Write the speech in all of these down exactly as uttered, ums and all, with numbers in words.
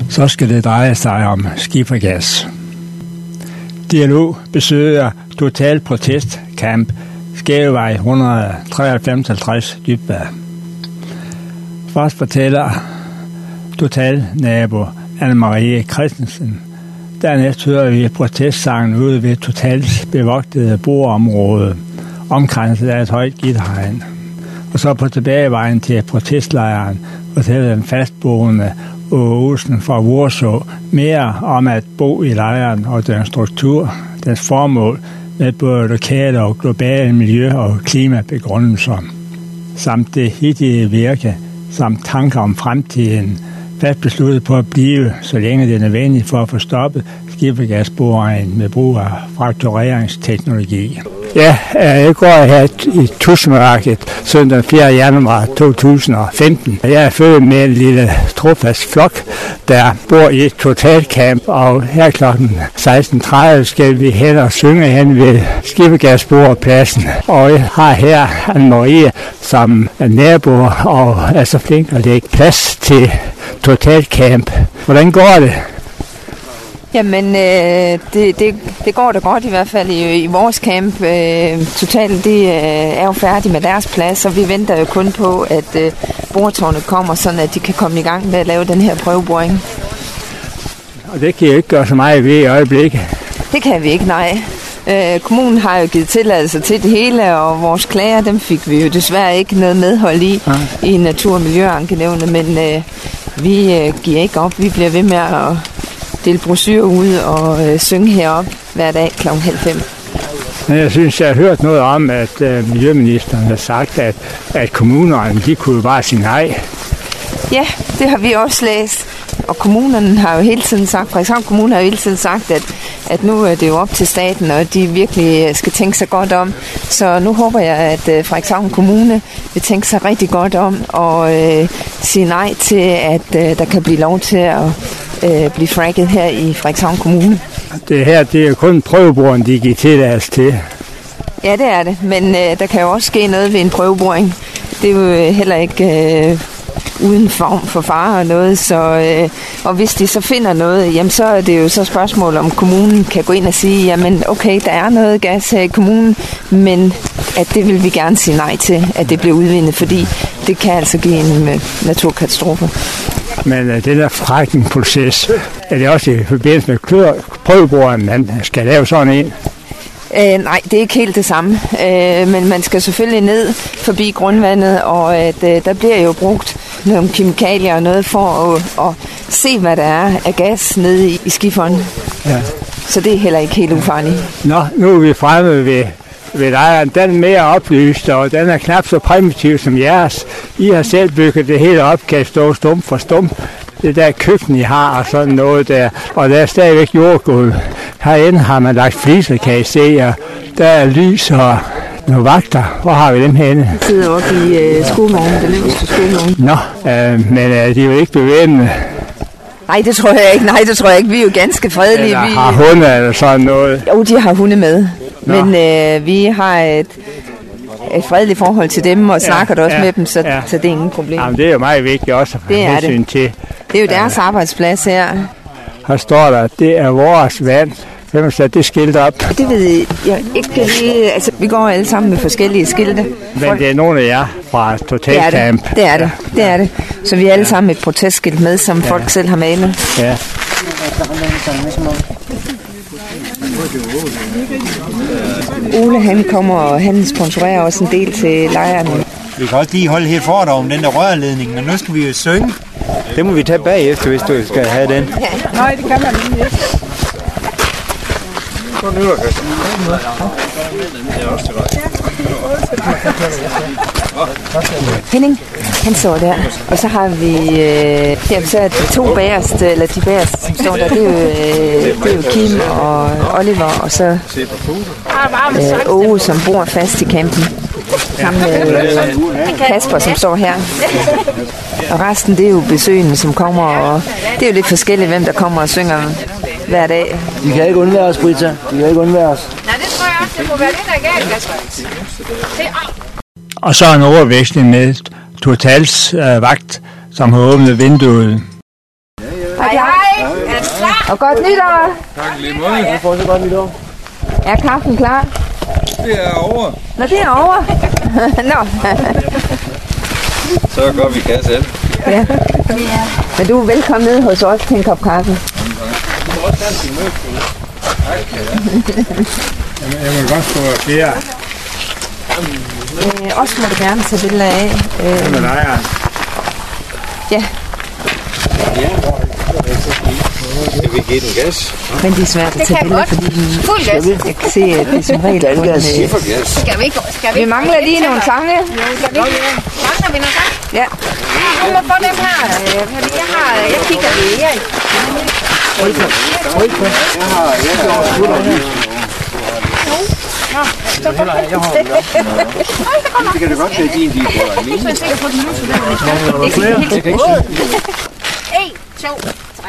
så skal det dreje sig om skifergas. Dialog besøger Total Protest Camp, Skævevej et hundrede treoghalvfems halvtreds Dybvad. Først fortæller Total-nabo Anne-Marie Christensen. Dernæst hører vi protestsangen ude ved Totals bevogtede boområde, omkranset af et højt gitterhegn. Og så på tilbagevejen til protestlejren fortæller den fastboende Åge Olsen fra Vorså mere om at bo i lejren og den struktur, dens formål med både lokale og globale miljø- og klimabegrundelser, samt det hittige virke, samt tanker om fremtiden, fast besluttet på at blive, så længe det er nødvendigt for at få stoppet skifergasboringen med brug af fraktureringsteknologi. Ja, jeg går her i Tusmørket søndag fjerde januar to tusind og femten. Jeg er født med en lille trofast flok, der bor i et totalcamp, og her klokken seksten tredive skal vi hen og synge hen ved skifergasborepladsen. Og jeg har her Anne-Marie som nabo og er så flink at lægge plads til totalcamp. Hvordan går det? Jamen, øh, det, det, det går da godt i hvert fald i, i vores camp. Øh, Total, det øh, er jo færdige med deres plads, og vi venter jo kun på, at øh, boretårnet kommer, sådan at de kan komme i gang med at lave den her prøveboring. Og det kan I ikke gøre så meget ved i øjeblikket? Det kan vi ikke, nej. Øh, kommunen har jo givet tilladelse til det hele, og vores klager, dem fik vi jo desværre ikke noget medhold i, ja. i Natur- og Miljøankenævnet, men øh, vi øh, giver ikke op. Vi bliver ved med at dele brochurer ud og øh, synge heroppe hver dag klokken halv fem. Men jeg synes, jeg har hørt noget om, at øh, miljøministeren har sagt, at, at kommunerne, de kunne bare sige nej. Ja, det har vi også læst. Og kommunerne har jo hele tiden sagt, Frederikshavn Kommune har jo hele tiden sagt, at, at nu er det jo op til staten, og de virkelig skal tænke sig godt om. Så nu håber jeg, at Frederikshavn Kommune vil tænke sig rigtig godt om og øh, sige nej til, at øh, der kan blive lov til at øh, blive fragget her i Frederikshavn Kommune. Det her, det er jo kun prøveboring, de giver tilladelse til. Ja, det er det, men øh, der kan jo også ske noget ved en prøveboring. Det er jo heller ikke øh, uden form for fare og noget, så, øh, og hvis de så finder noget, jamen så er det jo så spørgsmål, om kommunen kan gå ind og sige, jamen okay, der er noget gas her i kommunen, men at det vil vi gerne sige nej til, at det bliver udvindet, fordi det kan altså give en øh, naturkatastrofe. Men uh, den der fragtningsproces, er det også i forbindelse med prøveboringen, man skal lave sådan en? Øh, nej, det er ikke helt det samme, øh, men man skal selvfølgelig ned forbi grundvandet, og at, øh, der bliver jo brugt nogle kemikalier og noget for at, at se, hvad der er af gas nede i, i skiferen. Ja. Så det er heller ikke helt ufarligt. Nå, nu er vi fremme ved, ved lejren. Den er mere oplyst, og den er knap så primitiv som jeres. I har selv bygget det hele op, kan stå stum for stum. Det der køkken, I har, og sådan noget der. Og der er stadigvæk jordgulv. Herinde har man lagt fliser, kan I se, og der er lys og nogle vagter. Hvor har vi dem henne? De sidder oppe i øh, skolemorgen, den øverste skolemorgen. Nå, øh, men øh, de er jo ikke bevæbnet. Nej, det tror jeg ikke. Nej, det tror jeg ikke. Vi er jo ganske fredelige. Eller vi har hunde eller sådan noget? Jo, de har hunde med. Nå. Men øh, vi har et, et fredeligt forhold til dem, og ja, snakker da også ja, med dem, så, ja. så det er ingen problem. Jamen, det er jo meget vigtigt også at have hensyn til. Det er jo deres uh, arbejdsplads her. Her står der, det er vores vand. Hvem har sat det skilt op? Det ved jeg ikke lige. Altså, vi går alle sammen med forskellige skilte. Men det er nogle af jer fra Total Camp. Det er det, det er det. Så vi er alle sammen et protestskilt med, som ja. folk selv har malet. Ja. Ole, han kommer, og han sponsorerer også en del til lejren. Vi kan også lige holde helt foredrag om den der rørledning, men nu skal vi jo synge. Det må vi tage bagefter, hvis du skal have den. Ja. Nej, det kan man ikke. Henning, han står der, og så har vi øh, ja, så er de to bagerste, eller de bagerste, som står der, det er jo, øh, det er jo Kim og Oliver, og så øh, Åge, som bor fast i campen, sammen med øh, Kasper, som står her. Og resten, det er jo besøgende, som kommer, og det er jo lidt forskelligt, hvem der kommer og synger hver dag. De kan ikke undvære os, Britta. De kan ikke undvære os. Nej, det tror jeg også. Det må være det, der er galt, Kasper. Og så en overveksling med Totals øh, vagt, som har åbnet vinduet. Hej Hej, hej. Er du klar? Og godt nytår. Tak lige måde. Jeg får så godt nytår. Er kaffen klar? Det er over. Nå, det er over. Nå. Så går vi kasse selv. Ja. Men du er velkommen ned hos os til en kop kaffe. Jeg må godt få flere. Øh, også må du gerne tage billeder af. Øh, med lejeren. Ja. Skal vi give den gas? Men det er svært at tage billeder, fordi Fuld gas. jeg kan se, at det er som regel kun... Øh, Skal vi ikke? Skal vi vi ikke? mangler lige nogle sange. Skal vi ikke? Mangler vi nogle sange? Ja. Du må få dem her, øh, fordi jeg har... Jeg kigger ved Erik. Jeg har... Jeg har... Så kommer Det kan du godt være din, de er på. jeg sikker på den nu, så det er en, to, tre.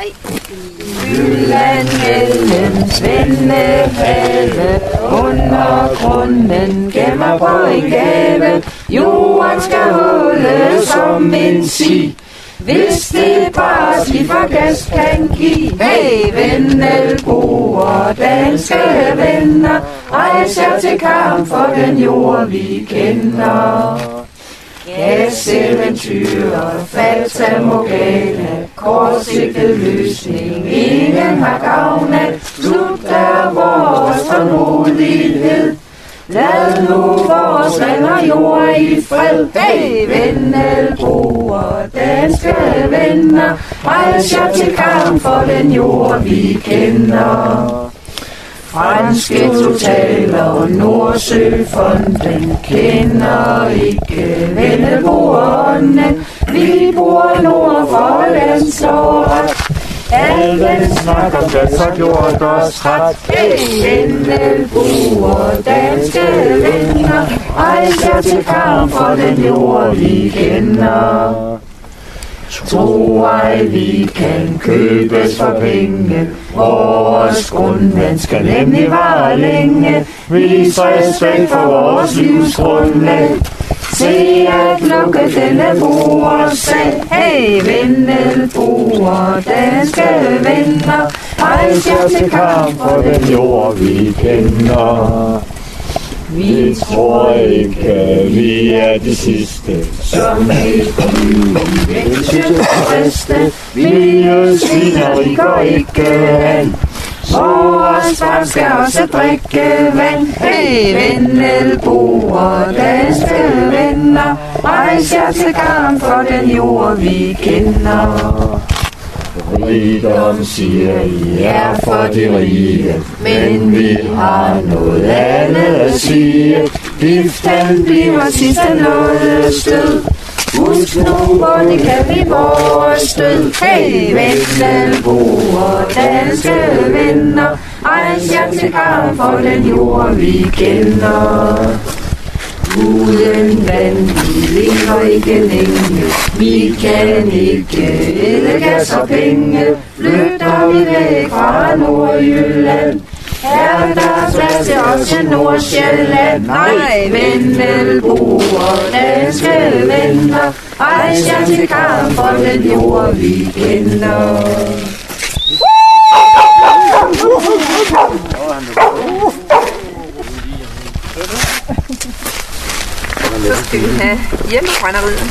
Jylland mellem Svendehave, under grunden gemmer på en gave. Jorden skal holde som en si, hvis det bare skiffer gas kan give. Hey, Vennelboer, danske venner, rejs jer til kamp for den jord vi kender. Gaseventyr, Fata Morgana, kortsigtet løsning, ingen har gavn af. Slut er vores tålmodighed. Lad nu vores land og jord i fred. Hey, Vennelboer, danske venner, rejs jer til kamp for den jord vi kender. Franske totaler, Nordsøfonden kender ikke Vennelboerne. Vi bor nord for landslåret. Alven snakker om det, så gjort os ret. Hey, Vennelboer, danske venner, rejs jer til kamp for den jord vi kender. Tro ej, vi kan købes for penge. Vores grundvand skal nemlig vare længe. Vis respekt for vores livsgrundlag. Se at lukke denne bordsag. Hey, Vennelboer, danske venner, rejs jer til kamp for den jord vi kender. Vi tror ikke, vi er de sidste, som helt vil friste. Miljøsvineri går ikke an. Vores barn skal også drikke vand. Hey, Vennelboer, danske venner, rejs jer til kamp for den jord vi kender. Rigdom siger, I er for de rige, men vi har noget andet at sige. Giften bliver sidste nådestød. Husk nu, hvor det kan vi vores stød. Hey, Vennelboer, danske venner, rejs jer til kamp for den jord vi kender. Uden vand, vi lever ikke længe. Vi kan ikke æde gas og penge. Flytter vi væk fra Nordjylland, er der plads til os til Nordsjælland. Nej, Vennelboer, danske venner, rejs jer til kamp for den jord vi kender. Så skal vi have hjemmebrænderiet.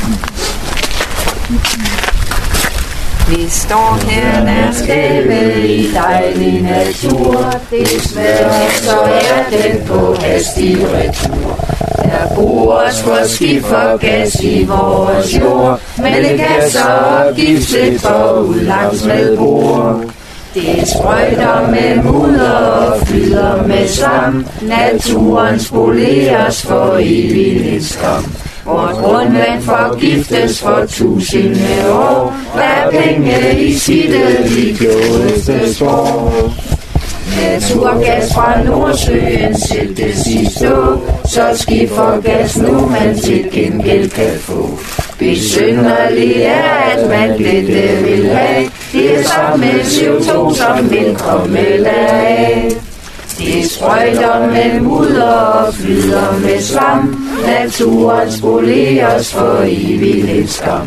Vi står her der skæve i dejlig natur. Desværre så er den på hastig retur. Der bores for skiffer gas i vores jord, men det kan så giftet for ud langs med bord. Det sprøjter med mudder og flyder med slam. Naturen spoleres for evigt en skam. Vort grundvand forgiftes for tusinde år. Hver penge i sittet de klogeste spår. Naturgas fra Nordsøen sættes i stå, så skiffergas nu man til gengæld kan få. Besynderligt er, at man dette vil have. Det er som med C O to, som vil komme af. Det sprøjter med mudder og flyder med slam. Naturen spoleres for evigt en skam.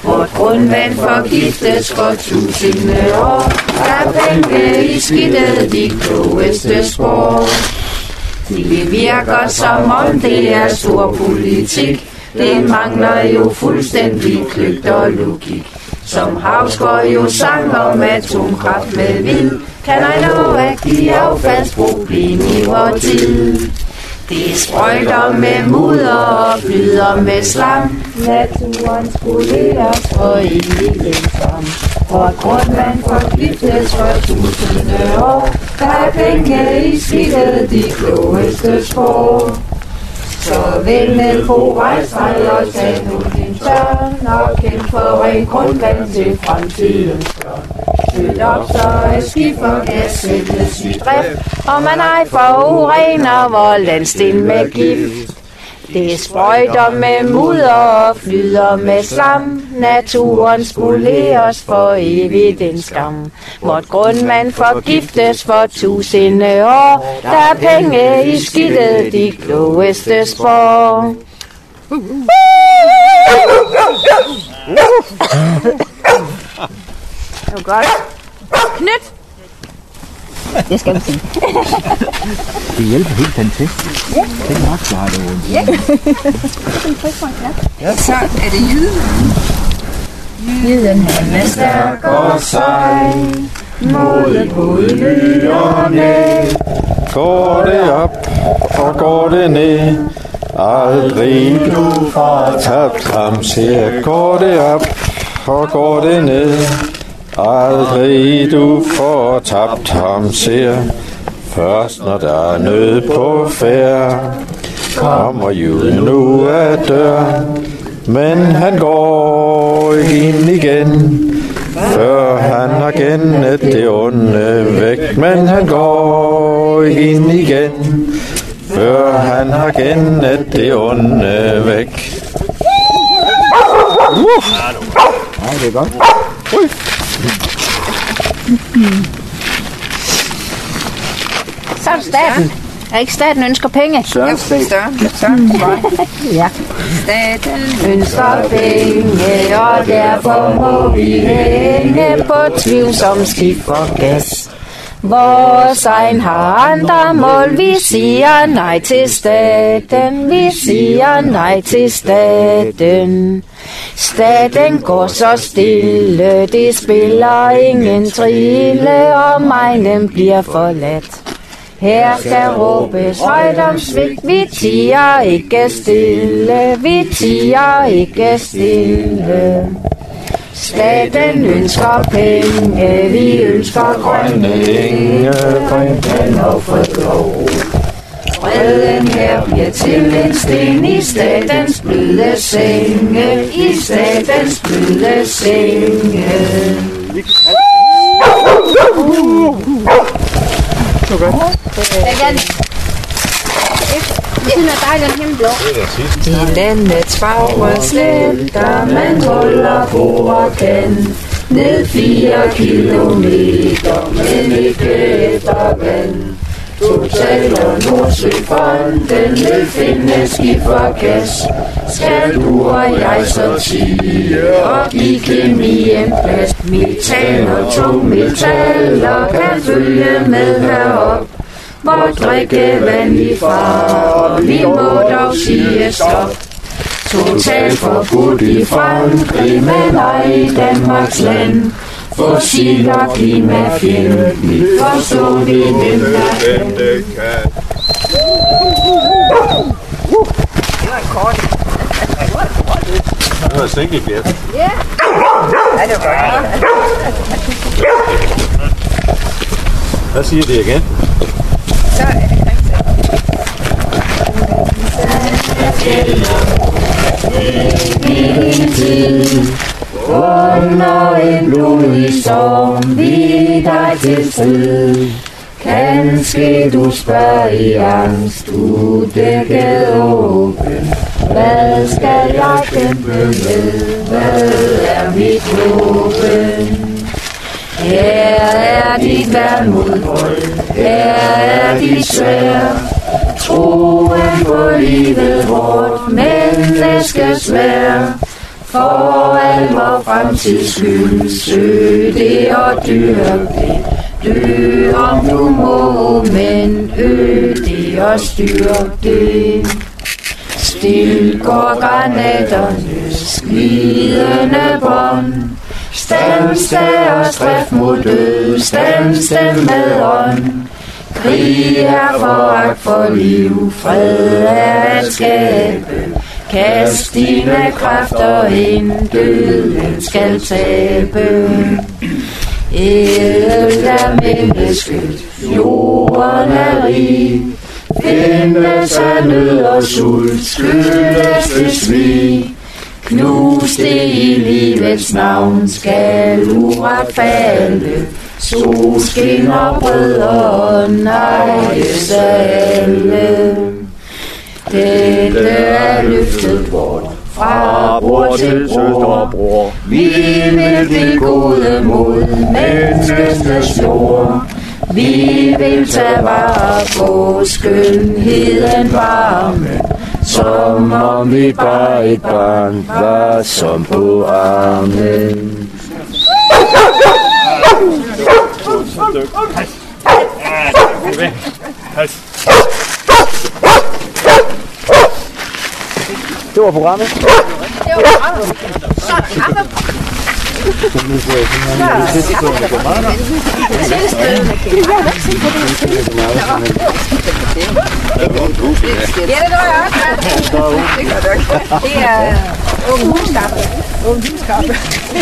Vort grundvand forgiftes for tusinde år. Der penge i skidtet, de klogeste spor. Det virker som om det er stor politik. Det mangler jo fuldstændig kløgt og logik. Som Havsgaard jo sang om atomkraft med vind, kan jeg nå at give affaldsproblem i vor tid. Det sprøjter med mudder og flyder med slam. Naturen spoleres for evigt ensom. Vort grundvand forgiftes for tusinde år. Der er penge i skidtet, de klogeste spor. Så vælg på rejsvej og tag nu din tørn og kæmp for rent grundvand til fremtidens børn. Flyt op, så er skifergas sættes i drift, og man ej forurener vor landsten med gift. Det sprøjter med mudder og flyder med slam. Naturen spoleres for evigt en skam. Vort grundvand forgiftes for tusinde år. Der er penge i skidtet, de klogeste spor. Det var godt. Knyt! Det skal vi sige. Det hjælper helt fantastisk. Ja. Den nok klarer det rundt. Ja. Ja. Så er det jyden. Jyden han er stærk og sej. Målet på lyerne. Går det op og går det ned. Aldrig du får tabt ham, siger. Går det op og går det ned. Aldrig du får tabt ham, siger. Først når der er nød på færd, kommer juden nu af døren. Men han går ikke ind igen, før han har gennet det onde væk. Men han går ikke ind igen, før han har gennet det onde væk. Nej, det er godt. Så er det staten. Er ikke staten ønsker penge? Søren Stat. Søren. Søren. Ja. Staten ønsker penge, og derfor må vi hænge på tvivlsom skifergas. Vores egen har andre mål, vi siger nej til staten, vi siger nej til staten. Staten går så stille, det spiller ingen trille, og minen bliver forladt. Her skal råbes højt om svigt, vi tiger ikke stille, vi tiger ikke stille. Staten ønsker penge, vi ønsker grønne enge, grønne og frødlov. Freden her bliver til en sten i statens bløde senge, i statens bløde senge. Igen. Det er dejligt himmelblå. I landets farver sletter man holder borden ned fire kilometer, men ikke efter vand. Total og Nordsøfonden vil finde skifergas. Skal du og jeg så sige og give kemi en plads. Metan og tungmetaller kan følge med herop. Hvor drikkevand vi far, vi må dog sige stop. Totalt forbudt i Frankrig, men ej i Danmarks land. Fossil og klimafjendtligt, forstå vi den der. Det var en kort. Det var sikkert bjert. Ja. Ja, det var godt. Hvad siger det igen? Så er det rigtigt. Under en blodig storm, vi dig til strid. Kanske du spørger i angst, udækket åben. Hvad skal jeg kæmpe med? Hvad er mit våben? Her er dit værn mod vold, her er dit sværd. Troen på livet vort menneskesværd. For al vor fremtids skyld, søg det og dyrk det. Dø om du må, men øg det og styrk det. Stil går granaternes glidende bånd. Stands deres drift mod død, stands dem med ånd. Krig er foragt for liv, fred er at skabe. Kast dine kræfter ind, døden skal tabe. Ædel er mennesket, jorden er rig. Findes af nød og sult, skyldes det svig. Knus det i livets navn, skal uretfærdigt. Solskin og brødre nejes af alle. Dette er løftet bort fra bror til bror. Vi vil det gode mod menneskenes jord. Vi vil tage vare på skønheden varme, som om vi bare et barn var som på armen. Det var programmet. Det var programmet. Så er der kaffe. Ja, det var jeg også. Det er unge huskaffe. Unge huskaffe.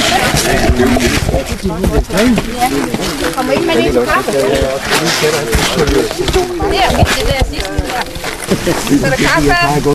Kommer ikke med det til kaffe? Det er mit, det der sidste. Så er der kaffe.